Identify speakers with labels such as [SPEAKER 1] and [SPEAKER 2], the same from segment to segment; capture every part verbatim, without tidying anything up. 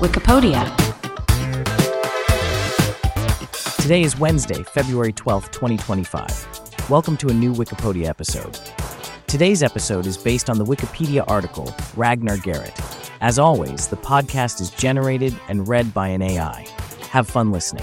[SPEAKER 1] Wikipedia.
[SPEAKER 2] Today is Wednesday, February twelfth, twenty twenty-five. Welcome to a new Wikipedia episode. Today's episode is based on the Wikipedia article, Ragnar Garrett. As always, the podcast is generated and read by an A I. Have fun listening.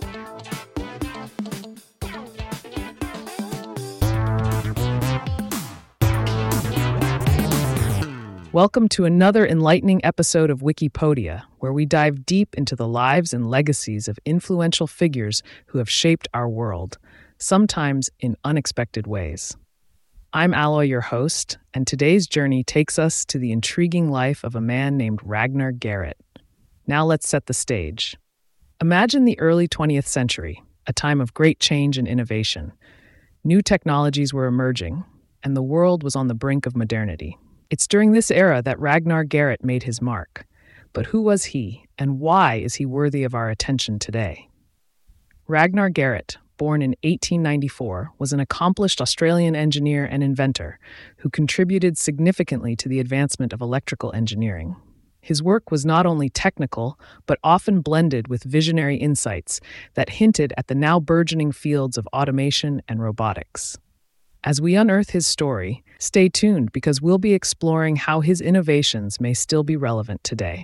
[SPEAKER 3] Welcome to another enlightening episode of Wikipedia, where we dive deep into the lives and legacies of influential figures who have shaped our world, sometimes in unexpected ways. I'm Alloy, your host, and today's journey takes us to the intriguing life of a man named Ragnar Garrett. Now let's set the stage. Imagine the early twentieth century, a time of great change and innovation. New technologies were emerging, and the world was on the brink of modernity. It's during this era that Ragnar Garrett made his mark. But who was he, and why is he worthy of our attention today? Ragnar Garrett, born in eighteen ninety-four, was an accomplished Australian engineer and inventor who contributed significantly to the advancement of electrical engineering. His work was not only technical, but often blended with visionary insights that hinted at the now burgeoning fields of automation and robotics. As we unearth his story, stay tuned because we'll be exploring how his innovations may still be relevant today.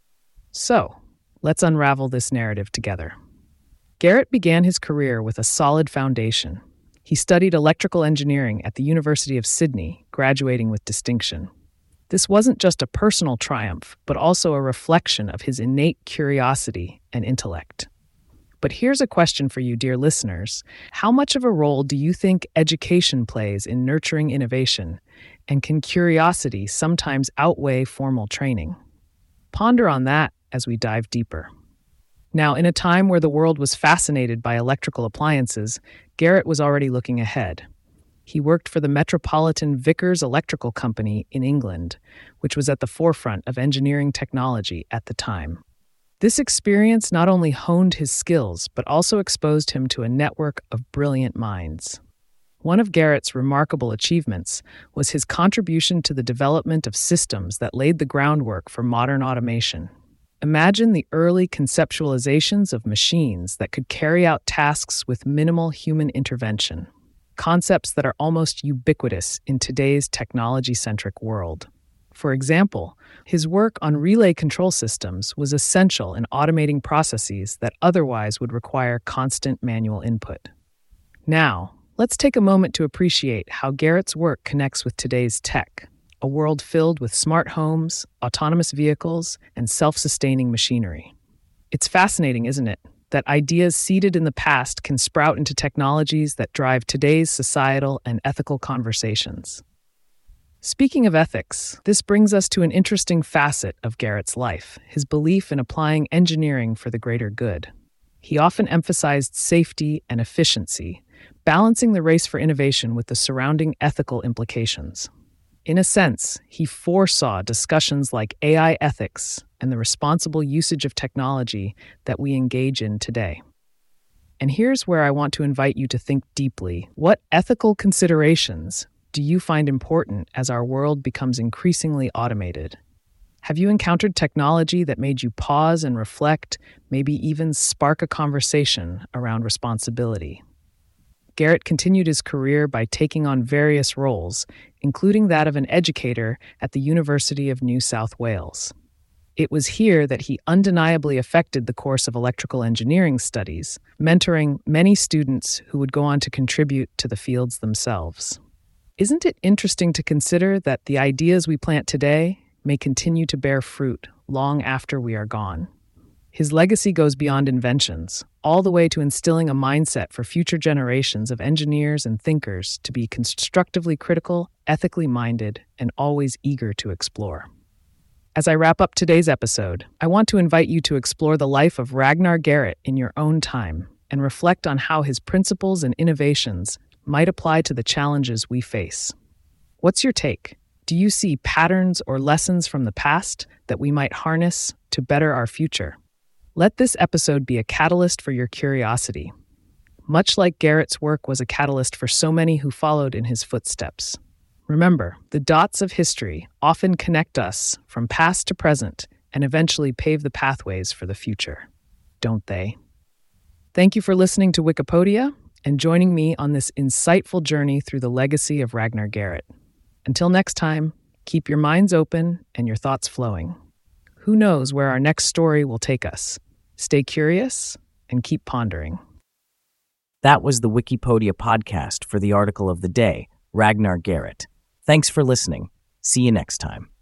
[SPEAKER 3] So, let's unravel this narrative together. Garrett began his career with a solid foundation. He studied electrical engineering at the University of Sydney, graduating with distinction. This wasn't just a personal triumph, but also a reflection of his innate curiosity and intellect. But here's a question for you, dear listeners. How much of a role do you think education plays in nurturing innovation? And can curiosity sometimes outweigh formal training? Ponder on that as we dive deeper. Now, in a time where the world was fascinated by electrical appliances, Garrett was already looking ahead. He worked for the Metropolitan Vickers Electrical Company in England, which was at the forefront of engineering technology at the time. This experience not only honed his skills, but also exposed him to a network of brilliant minds. One of Garrett's remarkable achievements was his contribution to the development of systems that laid the groundwork for modern automation. Imagine the early conceptualizations of machines that could carry out tasks with minimal human intervention, concepts that are almost ubiquitous in today's technology-centric world. For example, his work on relay control systems was essential in automating processes that otherwise would require constant manual input. Now, let's take a moment to appreciate how Garrett's work connects with today's tech, a world filled with smart homes, autonomous vehicles, and self-sustaining machinery. It's fascinating, isn't it, that ideas seeded in the past can sprout into technologies that drive today's societal and ethical conversations. Speaking of ethics, this brings us to an interesting facet of Garrett's life, his belief in applying engineering for the greater good. He often emphasized safety and efficiency, balancing the race for innovation with the surrounding ethical implications. In a sense, he foresaw discussions like A I ethics and the responsible usage of technology that we engage in today. And here's where I want to invite you to think deeply. What ethical considerations do you find important as our world becomes increasingly automated? Have you encountered technology that made you pause and reflect, maybe even spark a conversation around responsibility? Garrett continued his career by taking on various roles, including that of an educator at the University of New South Wales. It was here that he undeniably affected the course of electrical engineering studies, mentoring many students who would go on to contribute to the fields themselves. Isn't it interesting to consider that the ideas we plant today may continue to bear fruit long after we are gone? His legacy goes beyond inventions, all the way to instilling a mindset for future generations of engineers and thinkers to be constructively critical, ethically minded, and always eager to explore. As I wrap up today's episode, I want to invite you to explore the life of Ragnar Garrett in your own time and reflect on how his principles and innovations might apply to the challenges we face. What's your take? Do you see patterns or lessons from the past that we might harness to better our future? Let this episode be a catalyst for your curiosity, much like Garrett's work was a catalyst for so many who followed in his footsteps. Remember, the dots of history often connect us from past to present and eventually pave the pathways for the future. Don't they? Thank you for listening to Wikipedia and joining me on this insightful journey through the legacy of Ragnar Gerrit. Until next time, keep your minds open and your thoughts flowing. Who knows where our next story will take us? Stay curious and keep pondering.
[SPEAKER 2] That was the Wikipedia podcast for the article of the day, Ragnar Gerrit. Thanks for listening. See you next time.